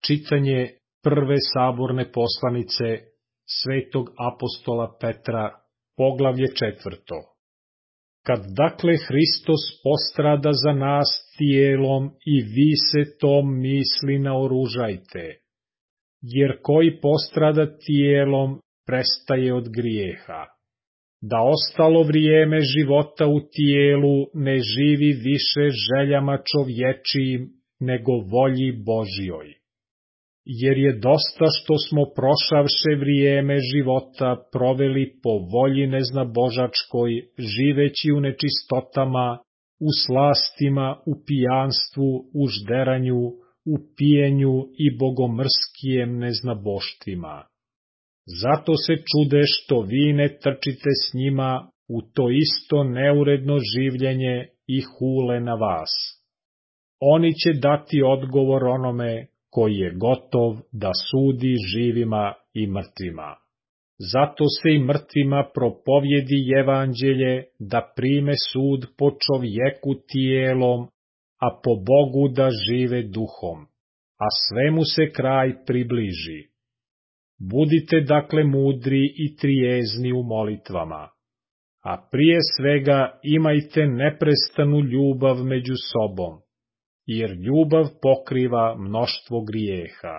Čitanje prve saborne poslanice svetog apostola Petra, poglavlje 4. Kad dakle Hristos postrada za nas tijelom i vi se tom misli naoružajte, jer koji postrada tijelom prestaje od grijeha, da ostalo vrijeme života u tijelu ne živi više željama čovječijim, nego volji Božjoj. Jer je dosta što smo prošavše vrijeme života proveli po volji neznabožačkoj, živeći u nečistotama, u slastima, u pijanstvu, u žderanju, u pijenju i bogomrskijem neznaboštvima. Zato se čude što vi ne trčite s njima u to isto neuredno življenje i hule na vas. Oni će dati odgovor onome koji je gotov da sudi živima i mrtvima. Zato se i mrtvima propovjedi evanđelje da prime sud po čovjeku tijelom, a po Bogu da žive duhom, a svemu se kraj približi. Budite dakle mudri i trijezni u molitvama, a prije svega imajte neprestanu ljubav među sobom, jer ljubav pokriva mnoštvo grijeha.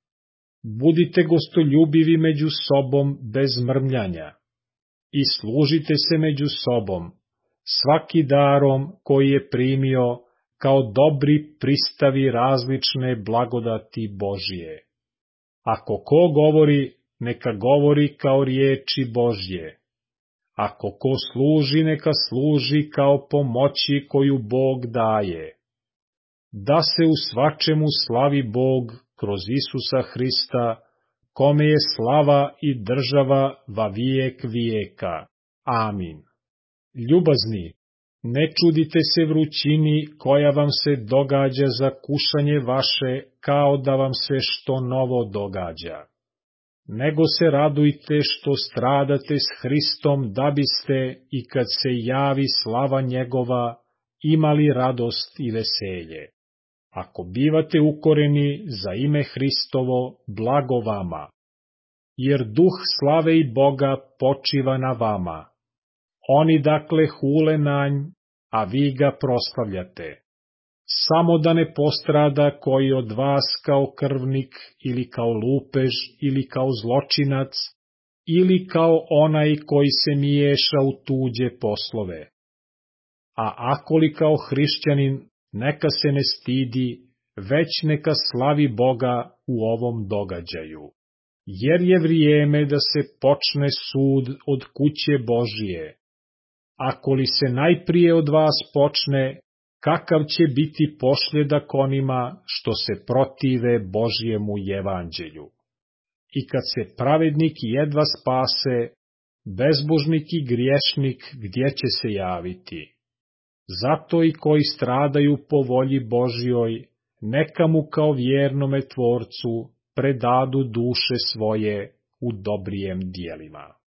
Budite gostoljubivi među sobom bez mrmljanja i služite se među sobom, svaki darom koji je primio, kao dobri pristavi različne blagodati Božje. Ako ko govori, neka govori kao riječi Božje. Ako ko služi, neka služi kao pomoći koju Bog daje. Da se u svačemu slavi Bog kroz Isusa Hrista, kome je slava i država va vijek vijeka. Amin. Ljubazni, ne čudite se vrućini koja vam se događa za kušanje vaše, kao da vam se što novo događa. Nego se radujte što stradate s Hristom, da biste, i kad se javi slava njegova, imali radost i veselje. Ako bivate ukoreni za ime Hristovo, blago vama, jer duh slave i Boga počiva na vama. Oni dakle hule na nj, a vi ga proslavljate. Samo da ne postrada koji od vas kao krvnik, ili kao lupež, ili kao zločinac, ili kao onaj koji se miješa u tuđe poslove. A ako li kao hrišćanin, neka se ne stidi, već neka slavi Boga u ovom događaju. Jer je vrijeme da se počne sud od kuće Božije. Ako li se najprije od vas počne, kakav će biti pošljedak onima što se protive Božjemu evanđelju? I kad se pravednik jedva spase, bezbožnik i griješnik gdje će se javiti? Zato i koji stradaju po volji Božjoj, neka mu kao vjernome tvorcu predadu duše svoje u dobrijem dijelima.